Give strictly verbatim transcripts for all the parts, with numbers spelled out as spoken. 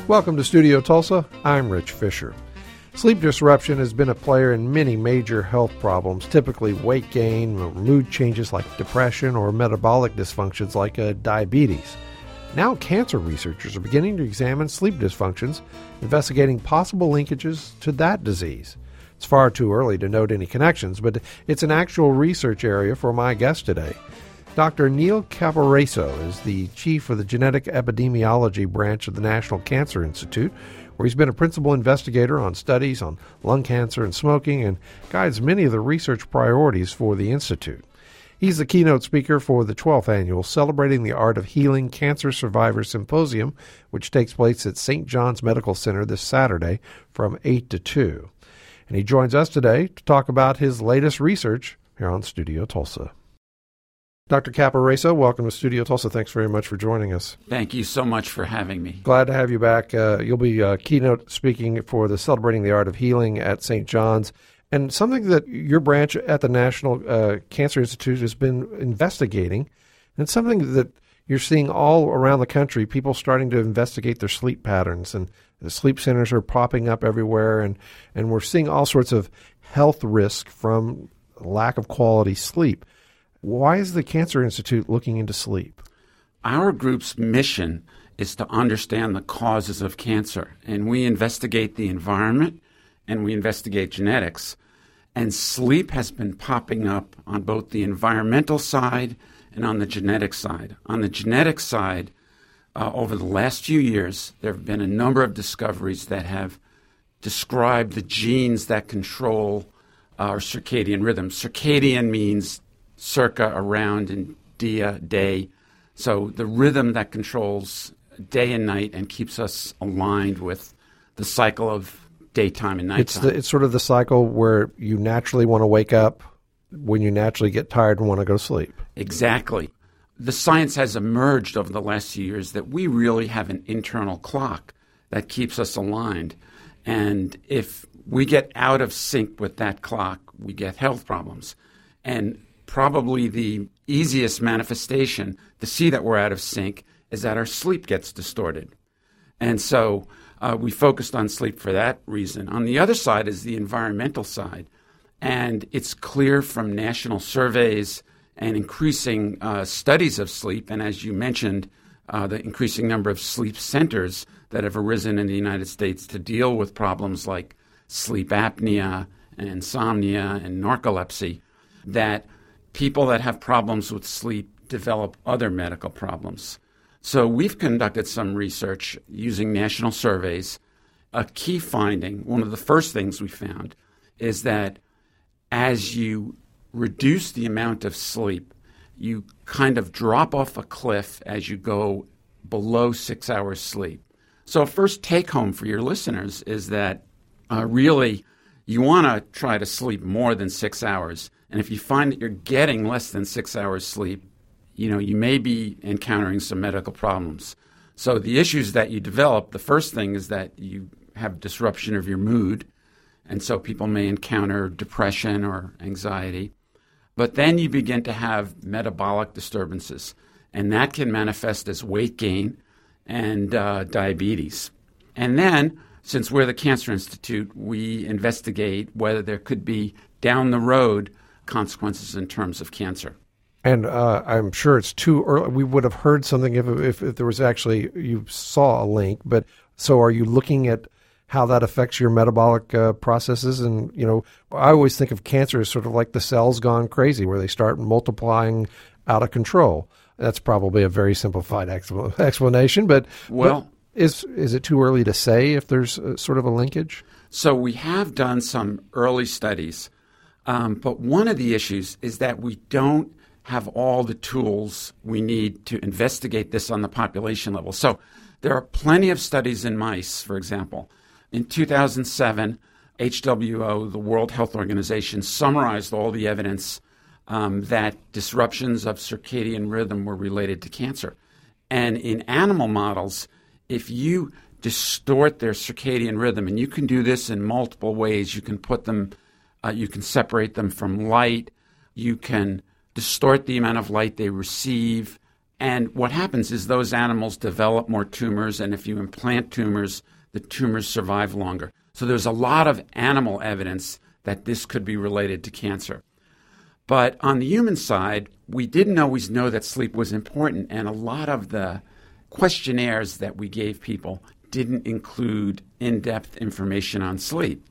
Welcome to Studio Tulsa. I'm Rich Fisher. Sleep disruption has been a player in many major health problems, typically weight gain, or mood changes like depression, or metabolic dysfunctions like uh, diabetes. Now cancer researchers are beginning to examine sleep dysfunctions, investigating possible linkages to that disease. It's far too early to note any connections, but it's an actual research area for my guest today. Doctor Neil Caporaso is the chief of the Genetic Epidemiology branch of the National Cancer Institute, where he's been a principal investigator on studies on lung cancer and smoking and guides many of the research priorities for the Institute. He's the keynote speaker for the twelfth annual Celebrating the Art of Healing Cancer Survivors Symposium, which takes place at Saint John's Medical Center this Saturday from eight to two. And he joins us today to talk about his latest research here on Studio Tulsa. Doctor Caporaso, welcome to Studio Tulsa. Thanks very much for joining us. Thank you so much for having me. Glad to have you back. Uh, you'll be uh, keynote speaking for the Celebrating the Art of Healing at Saint John's, and something that your branch at the National uh, Cancer Institute has been investigating, and something that you're seeing all around the country, people starting to investigate their sleep patterns, and the sleep centers are popping up everywhere, and, and we're seeing all sorts of health risk from lack of quality sleep. Why is the Cancer Institute looking into sleep? Our group's mission is to understand the causes of cancer, and we investigate the environment and we investigate genetics. And sleep has been popping up on both the environmental side and on the genetic side. On the genetic side, uh, over the last few years, there have been a number of discoveries that have described the genes that control our circadian rhythm. Circadian means circa, around, and dia, day. So the rhythm that controls day and night and keeps us aligned with the cycle of daytime and nighttime. It's, the, it's sort of the cycle where you naturally want to wake up when you naturally get tired and want to go to sleep. Exactly. The science has emerged over the last few years that we really have an internal clock that keeps us aligned. And if we get out of sync with that clock, we get health problems. And probably the easiest manifestation to see that we're out of sync is that our sleep gets distorted. And so uh, we focused on sleep for that reason. On the other side is the environmental side. And it's clear from national surveys and increasing uh, studies of sleep, and as you mentioned, uh, the increasing number of sleep centers that have arisen in the United States to deal with problems like sleep apnea and insomnia and narcolepsy, that people that have problems with sleep develop other medical problems. So we've conducted some research using national surveys. A key finding, one of the first things we found, is that as you reduce the amount of sleep, you kind of drop off a cliff as you go below six hours sleep. So first take home for your listeners is that uh, really you want to try to sleep more than six hours. And if you find that you're getting less than six hours sleep, you know, you may be encountering some medical problems. So the issues that you develop, the first thing is that you have disruption of your mood. And so people may encounter depression or anxiety. But then you begin to have metabolic disturbances. And that can manifest as weight gain and uh, diabetes. And then, since we're the Cancer Institute, we investigate whether there could be down the road consequences in terms of cancer. And uh, I'm sure it's too early. We would have heard something if, if if there was actually, you saw a link. But so are you looking at how that affects your metabolic uh, processes? And, you know, I always think of cancer as sort of like the cells gone crazy, where they start multiplying out of control. That's probably a very simplified expl- explanation. But, well, but is, is it too early to say if there's a, sort of a linkage? So we have done some early studies. Um, but one of the issues is that we don't have all the tools we need to investigate this on the population level. So there are plenty of studies in mice, for example. In two thousand seven, H W O, the World Health Organization, summarized all the evidence um, that disruptions of circadian rhythm were related to cancer. And in animal models, if you distort their circadian rhythm, and you can do this in multiple ways, you can put them Uh, you can separate them from light. You can distort the amount of light they receive And what happens is those animals develop more tumors, and if you implant tumors, the tumors survive longer. So there's a lot of animal evidence that this could be related to cancer. But on the human side, we didn't always know that sleep was important, and a lot of the questionnaires that we gave people didn't include in-depth information on sleep.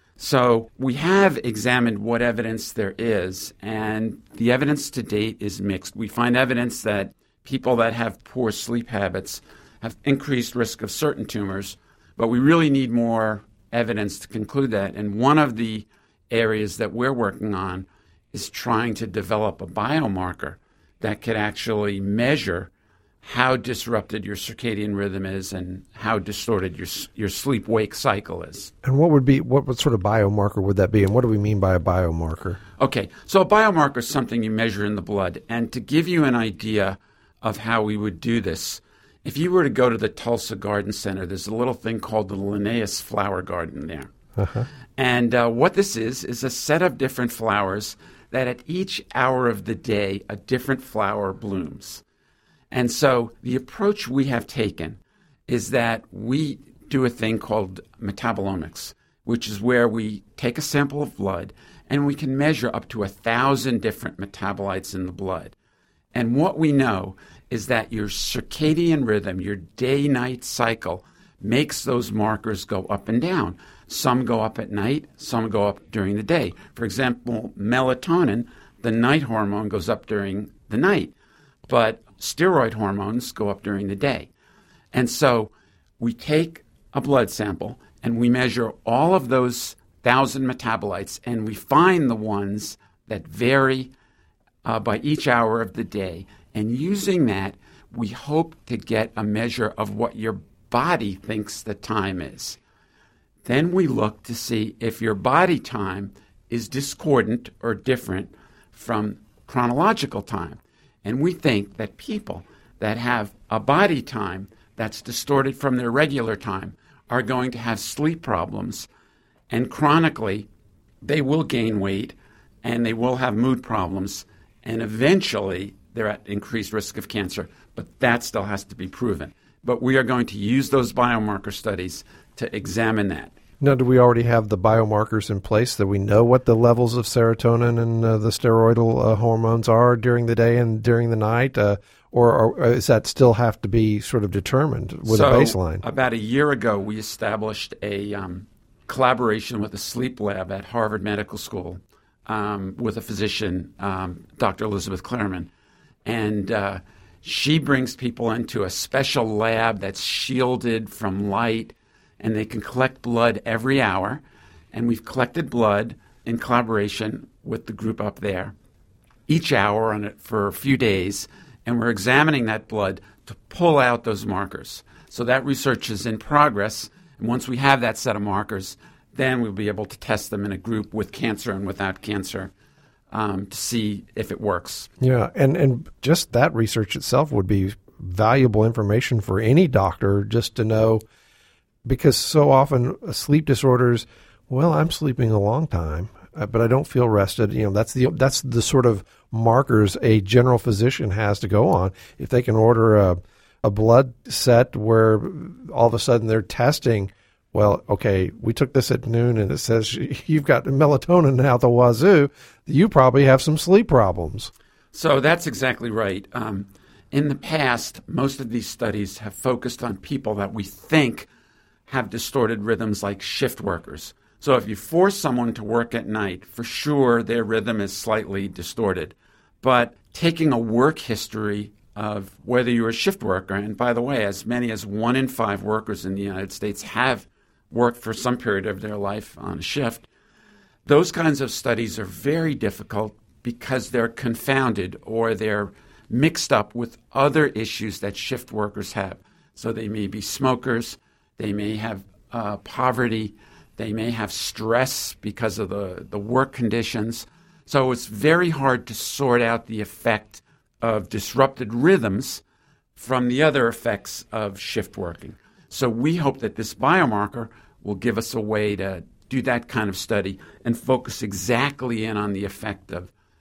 So we have examined what evidence there is, and the evidence to date is mixed. We find evidence that people that have poor sleep habits have increased risk of certain tumors, but we really need more evidence to conclude that. And one of the areas that we're working on is trying to develop a biomarker that could actually measure how disrupted your circadian rhythm is and how distorted your your sleep-wake cycle is. And what would be what, what sort of biomarker would that be, and what do we mean by a biomarker? Okay, so a biomarker is something you measure in the blood. And to give you an idea of how we would do this, if you were to go to the Tulsa Garden Center, there's a little thing called the Linnaeus Flower Garden there. Uh-huh. And uh, what this is is a set of different flowers that at each hour of the day, a different flower blooms. And so the approach we have taken is that we do a thing called metabolomics, which is where we take a sample of blood and we can measure up to a thousand different metabolites in the blood. And what we know is that your circadian rhythm, your day-night cycle, makes those markers go up and down. Some go up at night, some go up during the day. For example, melatonin, the night hormone, goes up during the night, but steroid hormones go up during the day. And so we take a blood sample and we measure all of those thousand metabolites, and we find the ones that vary uh, by each hour of the day. And using that, we hope to get a measure of what your body thinks the time is. Then we look to see if your body time is discordant or different from chronological time. And we think that people that have a body time that's distorted from their regular time are going to have sleep problems, and chronically they will gain weight and they will have mood problems, and eventually they're at increased risk of cancer. But that still has to be proven. But we are going to use those biomarker studies to examine that. Now, do we already have the biomarkers in place that we know what the levels of serotonin and uh, the steroidal uh, hormones are during the day and during the night? Uh, or, or does that still have to be sort of determined with so, a baseline? About a year ago, we established a um, collaboration with a sleep lab at Harvard Medical School um, with a physician, um, Doctor Elizabeth Clareman. And uh, she brings people into a special lab that's shielded from light, and they can collect blood every hour. And we've collected blood in collaboration with the group up there each hour on it for a few days, and we're examining that blood to pull out those markers. So that research is in progress, and once we have that set of markers, then we'll be able to test them in a group with cancer and without cancer um, to see if it works. Yeah, and, and just that research itself would be valuable information for any doctor just to know. Because so often uh, sleep disorders, well, I'm sleeping a long time, uh, but I don't feel rested. You know, that's the that's the sort of markers a general physician has to go on. If they can order a, a blood set where all of a sudden they're testing, well, okay, we took this at noon and it says you've got melatonin out the wazoo, you probably have some sleep problems. So that's exactly right. Um, in the past, most of these studies have focused on people that we think have distorted rhythms like shift workers. So if you force someone to work at night, for sure their rhythm is slightly distorted. But taking a work history of whether you're a shift worker, and by the way, as many as one in five workers in the United States have worked for some period of their life on a shift, those kinds of studies are very difficult because they're confounded or they're mixed up with other issues that shift workers have. So they may be smokers, they may have uh, poverty. They may have stress because of the, the work conditions. So it's very hard to sort out the effect of disrupted rhythms from the other effects of shift working. So we hope that this biomarker will give us a way to do that kind of study and focus exactly in on the effect of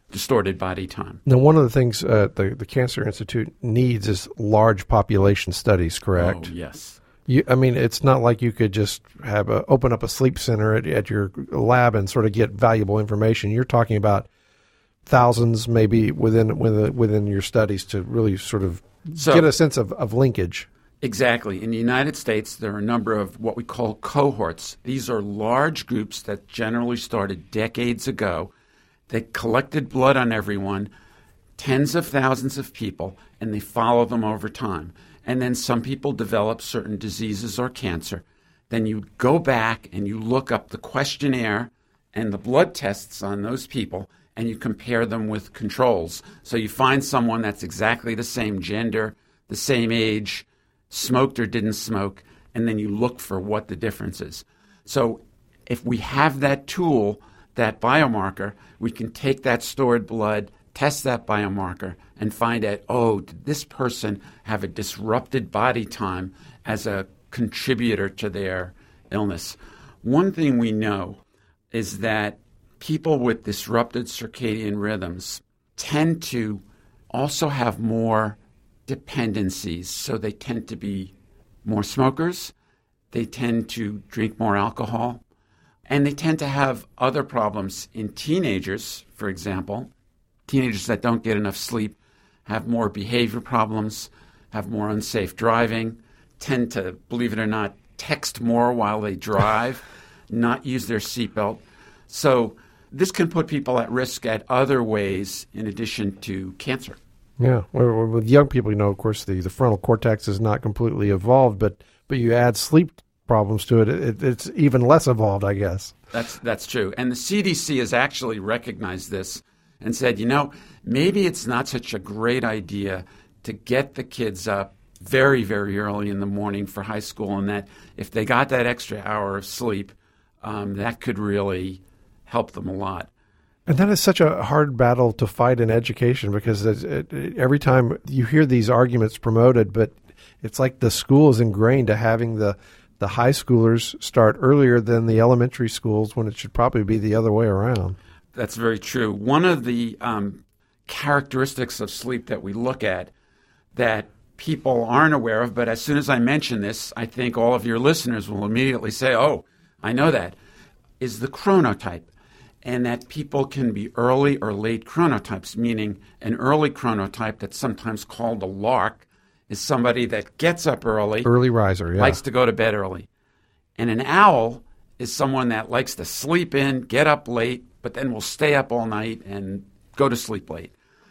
distorted body time. Now, one of the things uh, the, the Cancer Institute needs is large population studies, correct? Oh, yes. You, I mean, it's not like you could just have a, open up a sleep center at, at your lab and sort of get valuable information. You're talking about thousands, maybe within within, within your studies, to really sort of so, get a sense of, of linkage. Exactly. In the United States, there are a number of what we call cohorts. These are large groups that generally started decades ago. They collected blood on everyone, tens of thousands of people, and they follow them over time. And then some people develop certain diseases or cancer. Then you go back and you look up the questionnaire and the blood tests on those people, and you compare them with controls. So you find someone that's exactly the same gender, the same age, smoked or didn't smoke, and then you look for what the difference is. So if we have that tool, that biomarker, we can take that stored blood, test that biomarker, and find out, oh, did this person have a disrupted body time as a contributor to their illness? One thing we know is that people with disrupted circadian rhythms tend to also have more dependencies. So they tend to be more smokers, they tend to drink more alcohol, and they tend to have other problems in teenagers, for example. Teenagers that don't get enough sleep have more behavior problems, have more unsafe driving, tend to, believe it or not, text more while they drive, not use their seatbelt. So this can put people at risk at other ways in addition to cancer. Yeah. Well, with young people, you know, of course, the, the frontal cortex is not completely evolved, but but you add sleep problems to it, it, it's even less evolved, I guess. That's that's true. And the C D C has actually recognized this and said, you know, maybe it's not such a great idea to get the kids up very, very early in the morning for high school, and that if they got that extra hour of sleep, um, that could really help them a lot. And that is such a hard battle to fight in education, because it, it, every time you hear these arguments promoted, but it's like the school is ingrained to having the, the high schoolers start earlier than the elementary schools, when it should probably be the other way around. That's very true. One of the um, characteristics of sleep that we look at that people aren't aware of, but as soon as I mention this, I think all of your listeners will immediately say, oh, I know that, is the chronotype. And that people can be early or late chronotypes, meaning an early chronotype that's sometimes called a lark is somebody that gets up early. Early riser, yeah. Likes to go to bed early. And an owl is someone that likes to sleep in, get up late, but then will stay up all night and go to sleep late.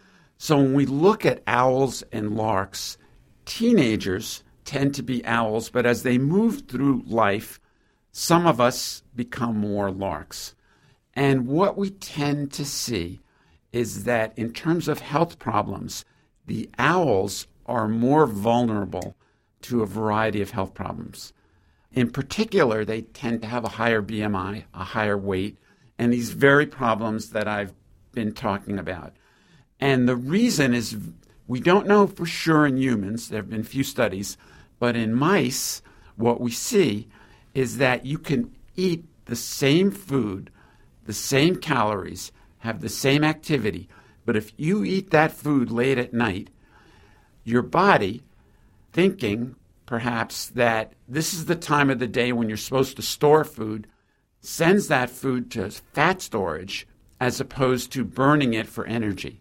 So when we look at owls and larks, teenagers tend to be owls, but as they move through life, some of us become more larks. And what we tend to see is that in terms of health problems, the owls are more vulnerable to a variety of health problems. In particular, they tend to have a higher B M I, a higher weight, and these very problems that I've been talking about. And the reason is we don't know for sure in humans. There have been few studies, but in mice, what we see is that you can eat the same food, the same calories, have the same activity, but if you eat that food late at night, your body, thinking perhaps that this is the time of the day when you're supposed to store food, sends that food to fat storage as opposed to burning it for energy.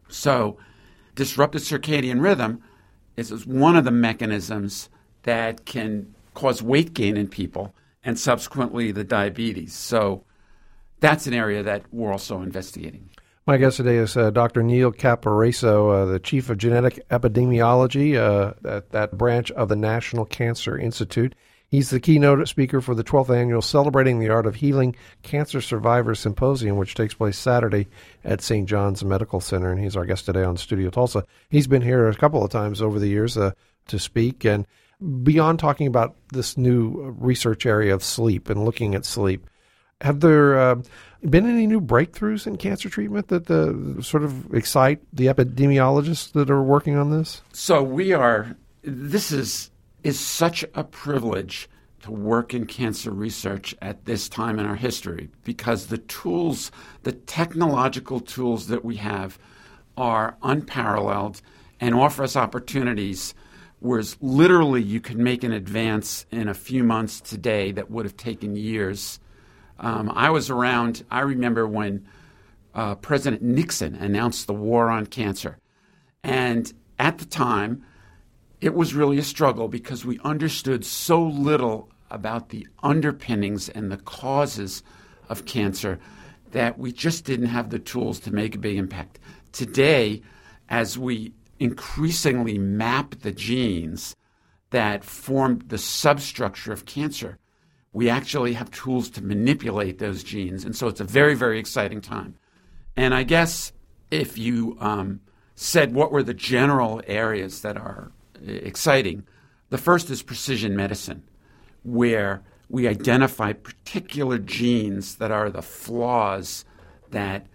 So disrupted circadian rhythm is one of the mechanisms that can cause weight gain in people and subsequently the diabetes. So that's an area that we're also investigating. My guest today is uh, Doctor Neil Caporaso, uh, the Chief of Genetic Epidemiology uh, at that branch of the National Cancer Institute. He's the keynote speaker for the twelfth annual Celebrating the Art of Healing Cancer Survivors Symposium, which takes place Saturday at Saint John's Medical Center, and he's our guest today on Studio Tulsa. He's been here a couple of times over the years uh, to speak, and beyond talking about this new research area of sleep and looking at sleep, have there uh, been any new breakthroughs in cancer treatment that uh, sort of excite the epidemiologists that are working on this? So we are, this is is such a privilege to work in cancer research at this time in our history because the tools, the technological tools that we have are unparalleled and offer us opportunities whereas literally you can make an advance in a few months today that would have taken years. Um, I was around, I remember when uh, President Nixon announced the war on cancer. And at the time, it was really a struggle because we understood so little about the underpinnings and the causes of cancer that we just didn't have the tools to make a big impact. Today, as we increasingly map the genes that form the substructure of cancer, we actually have tools to manipulate those genes. And so it's a very, very exciting time. And I guess if you um, said what were the general areas that are exciting, the first is precision medicine, where we identify particular genes that are the flaws that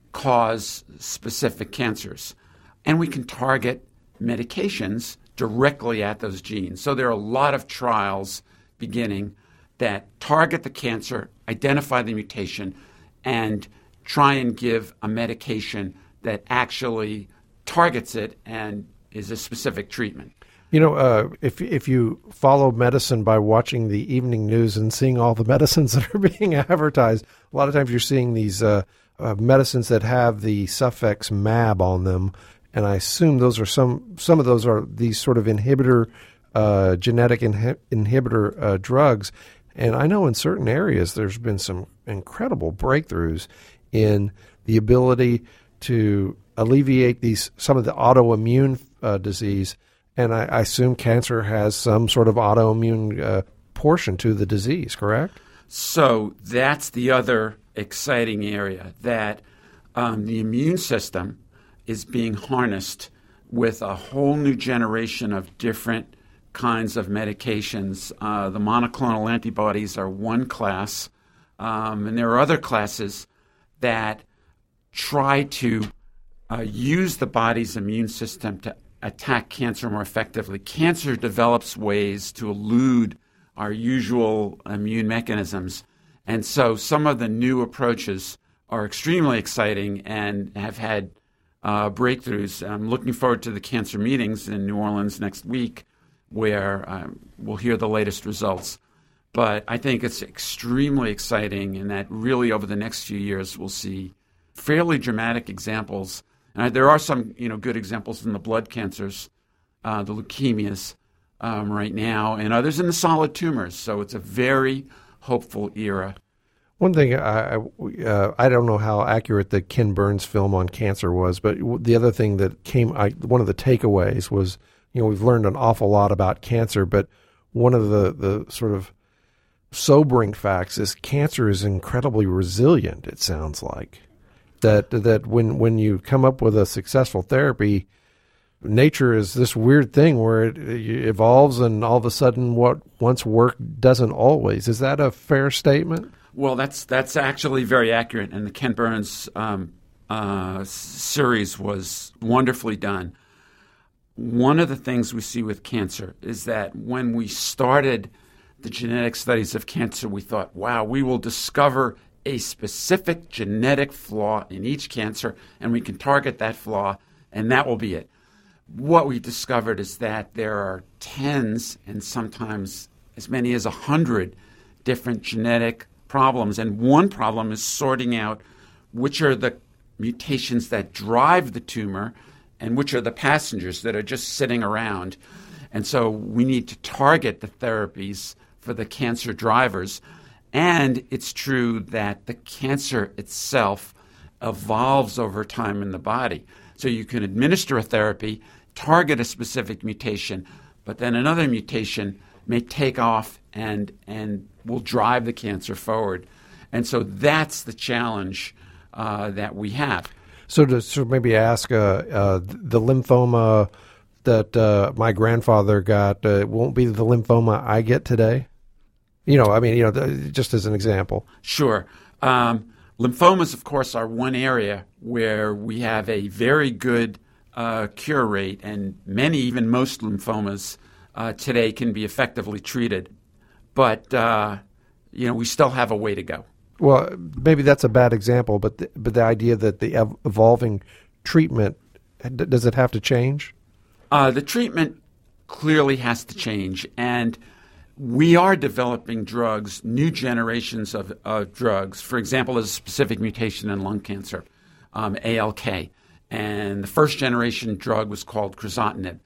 cause specific cancers. And we can target medications directly at those genes. So there are a lot of trials beginning that target the cancer, identify the mutation, and try and give a medication that actually targets it and is a specific treatment. You know, uh, if if you follow medicine by watching the evening news and seeing all the medicines that are being advertised, a lot of times you're seeing these uh, uh, medicines that have the suffix mab on them, and I assume those are some some of those are these sort of inhibitor, uh, genetic inhi- inhibitor uh, drugs. And I know in certain areas there's been some incredible breakthroughs in the ability to alleviate these some of the autoimmune uh, disease. And I, I assume cancer has some sort of autoimmune uh, portion to the disease, correct? So that's the other exciting area, that um, the immune system is being harnessed with a whole new generation of different kinds of medications. Uh, the monoclonal antibodies are one class, um, and there are other classes that try to uh, use the body's immune system to attack cancer more effectively. Cancer develops ways to elude our usual immune mechanisms. And so some of the new approaches are extremely exciting and have had uh, breakthroughs. I'm looking forward to the cancer meetings in New Orleans next week where um, we'll hear the latest results. But I think it's extremely exciting and that really over the next few years we'll see fairly dramatic examples. And there are some, you know, good examples in the blood cancers, uh, the leukemias um, right now, and others in the solid tumors. So it's a very hopeful era. One thing, I uh, I don't know how accurate the Ken Burns film on cancer was, but the other thing that came, I, one of the takeaways was, you know, we've learned an awful lot about cancer, but one of the, the sort of sobering facts is cancer is incredibly resilient, it sounds like. That that when, when you come up with a successful therapy, nature is this weird thing where it, it evolves and all of a sudden what once worked doesn't always. Is that a fair statement? Well, that's that's actually very accurate, and the Ken Burns um, uh, series was wonderfully done. One of the things we see with cancer is that when we started the genetic studies of cancer, we thought, wow, we will discover a specific genetic flaw in each cancer, and we can target that flaw, and that will be it. What we discovered is that there are tens and sometimes as many as a hundred different genetic problems, and one problem is sorting out which are the mutations that drive the tumor and which are the passengers that are just sitting around. And so we need to target the therapies for the cancer drivers. And it's true that the cancer itself evolves over time in the body. So you can administer a therapy, target a specific mutation, but then another mutation may take off and and will drive the cancer forward. And so that's the challenge uh, that we have. So to so maybe ask, uh, uh, the lymphoma that uh, my grandfather got uh, won't be the lymphoma I get today? You know, I mean, you know, the, just as an example. Sure. Um, lymphomas, of course, are one area where we have a very good uh, cure rate, and many, even most lymphomas uh, today can be effectively treated. but uh, you know, we still have a way to go. Well, maybe that's a bad example, but the, but the idea that the ev- evolving treatment, d- does it have to change? Uh, the treatment clearly has to change, and we are developing drugs, new generations of, of drugs. For example, there's a specific mutation in lung cancer, um, A L K, and the first generation drug was called crizotinib.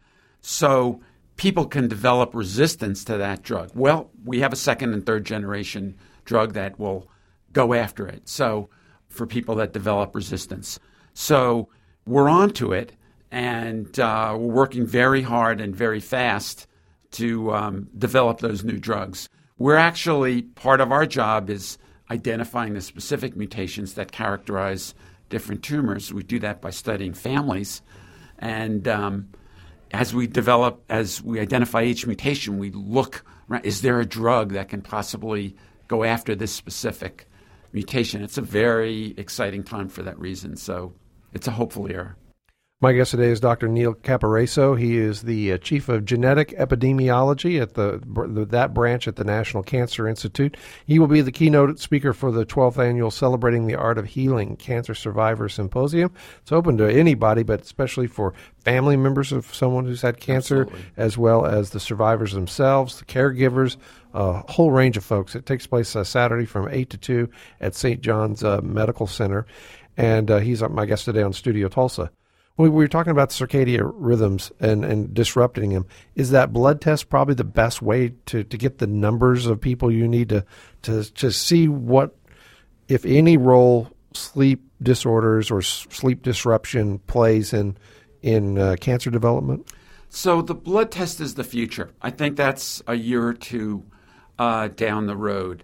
So people can develop resistance to that drug. Well, we have a second and third generation drug that will go after it. So for people that develop resistance. So we're on to it, and uh, we're working very hard and very fast to um, develop those new drugs. We're actually, part of our job is identifying the specific mutations that characterize different tumors. We do that by studying families. And um, as we develop, as we identify each mutation, we look, is there a drug that can possibly go after this specific mutation? It's a very exciting time for that reason. So it's a hopeful era. My guest today is Doctor Neil Caporaso. He is the uh, Chief of Genetic Epidemiology at the, the that branch at the National Cancer Institute. He will be the keynote speaker for the twelfth annual Celebrating the Art of Healing Cancer Survivors Symposium. It's open to anybody, but especially for family members of someone who's had cancer, Absolutely. As well as the survivors themselves, the caregivers, a whole range of folks. It takes place uh, Saturday from eight to two at Saint John's uh, Medical Center. And uh, he's my guest today on Studio Tulsa. We were talking about circadian rhythms and, and disrupting them. Is that blood test probably the best way to, to get the numbers of people you need to, to, to see what, if any role sleep disorders or sleep disruption plays in, in uh, cancer development? So the blood test is the future. I think that's a year or two uh, down the road.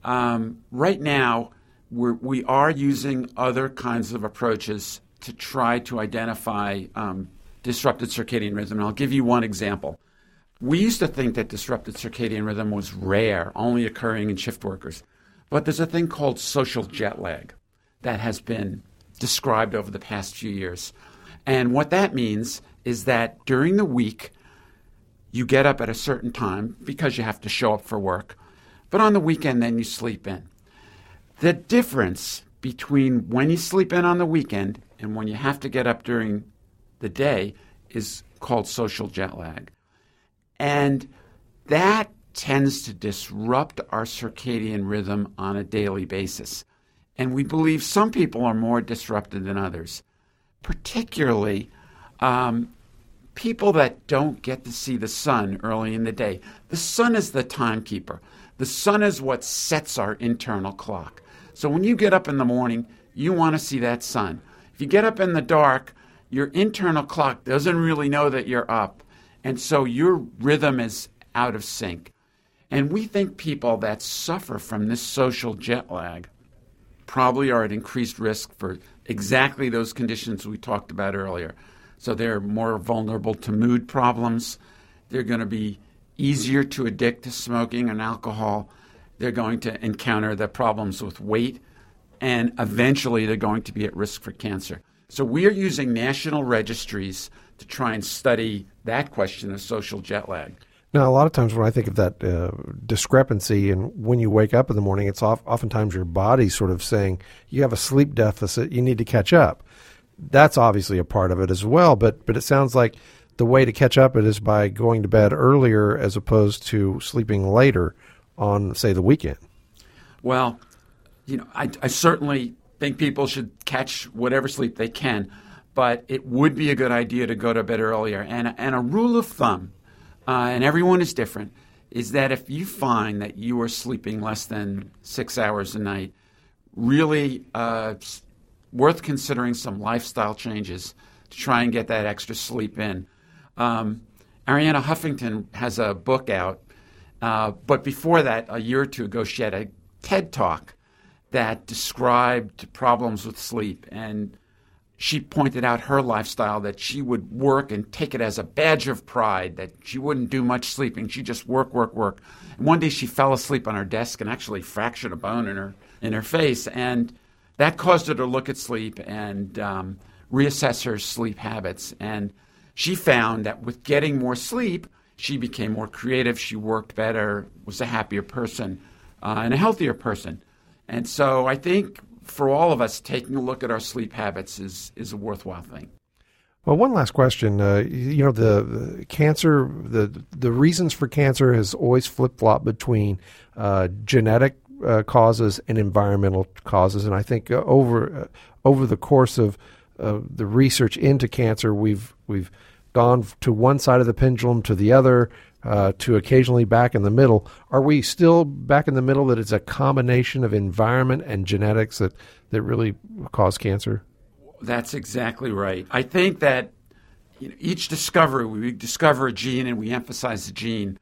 Um, right now, we're, we are using other kinds of approaches to try to identify um, disrupted circadian rhythm. And I'll give you one example. We used to think that disrupted circadian rhythm was rare, only occurring in shift workers. But there's a thing called social jet lag that has been described over the past few years. And what that means is that during the week, you get up at a certain time because you have to show up for work. But on the weekend, then you sleep in. The difference between when you sleep in on the weekend and when you have to get up during the day is called social jet lag. And that tends to disrupt our circadian rhythm on a daily basis. And we believe some people are more disrupted than others, particularly um, people that don't get to see the sun early in the day. The sun is the timekeeper. The sun is what sets our internal clock. So when you get up in the morning, you want to see that sun. If you get up in the dark, your internal clock doesn't really know that you're up, and so your rhythm is out of sync. And we think people that suffer from this social jet lag probably are at increased risk for exactly those conditions we talked about earlier. So they're more vulnerable to mood problems. They're going to be easier to addict to smoking and alcohol. They're going to encounter the problems with weight, and eventually they're going to be at risk for cancer. So we are using national registries to try and study that question of social jet lag. Now, a lot of times when I think of that uh, discrepancy and when you wake up in the morning, it's off, oftentimes your body sort of saying you have a sleep deficit, you need to catch up. That's obviously a part of it as well, but but it sounds like the way to catch up it is by going to bed earlier as opposed to sleeping later on, say, the weekend. Well, you know, I, I certainly think people should catch whatever sleep they can, but it would be a good idea to go to bed earlier. And, and a rule of thumb, uh, and everyone is different, is that if you find that you are sleeping less than six hours a night, really uh, worth considering some lifestyle changes to try and get that extra sleep in. Um, Arianna Huffington has a book out, uh, but before that, a year or two ago, she had a TED Talk that described problems with sleep, and she pointed out her lifestyle, that she would work and take it as a badge of pride, that she wouldn't do much sleeping. She'd just work, work, work. And one day she fell asleep on her desk and actually fractured a bone in her in her face, and that caused her to look at sleep and um, reassess her sleep habits. And she found that with getting more sleep, she became more creative, she worked better, was a happier person, uh, and a healthier person. And so I think for all of us, taking a look at our sleep habits is, is a worthwhile thing. Well, one last question. Uh, you know, the, the cancer, the the reasons for cancer has always flip-flopped between uh, genetic uh, causes and environmental causes. And I think uh, over uh, over the course of uh, the research into cancer, we've we've gone to one side of the pendulum to the other, uh, to occasionally back in the middle. Are we still back in the middle, that it's a combination of environment and genetics that, that really cause cancer? That's exactly right. I think that you know, each discovery, we discover a gene and we emphasize the gene,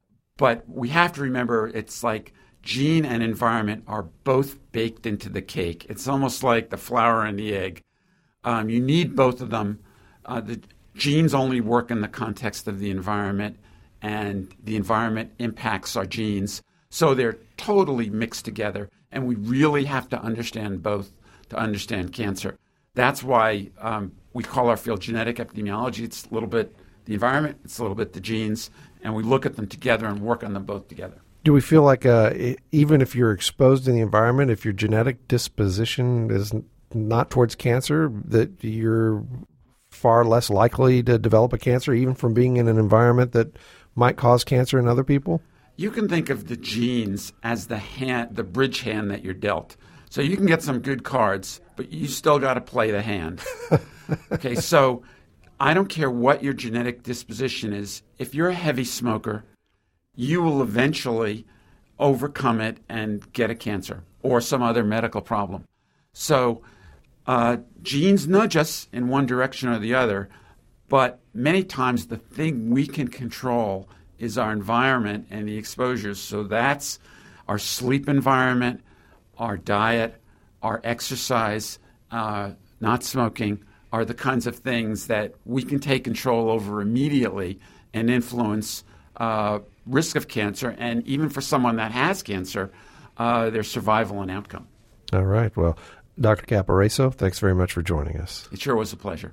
but we have to remember it's like gene and environment are both baked into the cake. It's almost like the flour and the egg. Um, you need both of them. Uh, the genes only work in the context of the environment, and the environment impacts our genes. So they're totally mixed together, and we really have to understand both to understand cancer. That's why um, we call our field genetic epidemiology. It's a little bit the environment, it's a little bit the genes, and we look at them together and work on them both together. Do we feel like uh, even if you're exposed in the environment, if your genetic disposition is not towards cancer, that you're far less likely to develop a cancer even from being in an environment that might cause cancer in other people? You can think of the genes as the hand, the bridge hand that you're dealt. So you can get some good cards, but you still got to play the hand. Okay, so I don't care what your genetic disposition is. If you're a heavy smoker, you will eventually overcome it and get a cancer or some other medical problem. So uh, genes nudge us in one direction or the other, but many times the thing we can control is our environment and the exposures. So that's our sleep environment, our diet, our exercise, uh, not smoking, are the kinds of things that we can take control over immediately and influence uh, risk of cancer, and even for someone that has cancer, uh, their survival and outcome. All right. Well, Doctor Caporaso, thanks very much for joining us. It sure was a pleasure.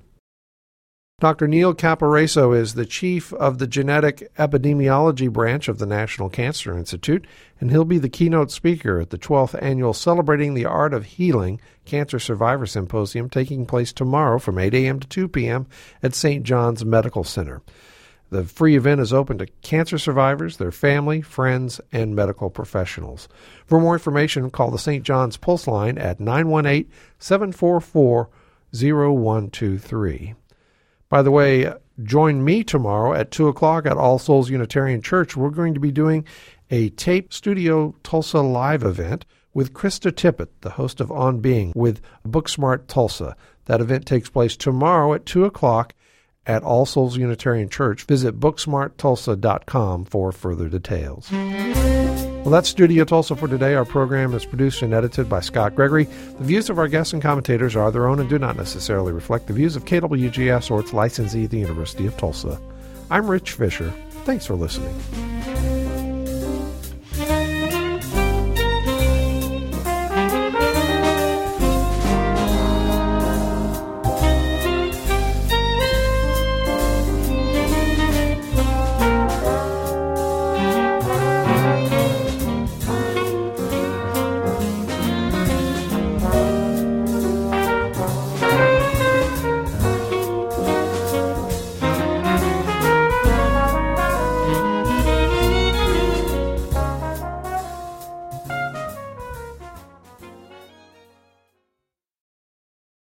Doctor Neil Caporaso is the chief of the genetic epidemiology branch of the National Cancer Institute, and he'll be the keynote speaker at the twelfth annual Celebrating the Art of Healing Cancer Survivor Symposium taking place tomorrow from eight a.m. to two p.m. at Saint John's Medical Center. The free event is open to cancer survivors, their family, friends, and medical professionals. For more information, call the Saint John's Pulse line at nine one eight, seven four four, zero one two three. By the way, join me tomorrow at two o'clock at All Souls Unitarian Church. We're going to be doing a Tape Studio Tulsa live event with Krista Tippett, the host of On Being, with Booksmart Tulsa. That event takes place tomorrow at two o'clock at All Souls Unitarian Church. Visit booksmart tulsa dot com for further details. Well, that's Studio Tulsa for today. Our program is produced and edited by Scott Gregory. The views of our guests and commentators are their own and do not necessarily reflect the views of K W G S or its licensee, the University of Tulsa. I'm Rich Fisher. Thanks for listening.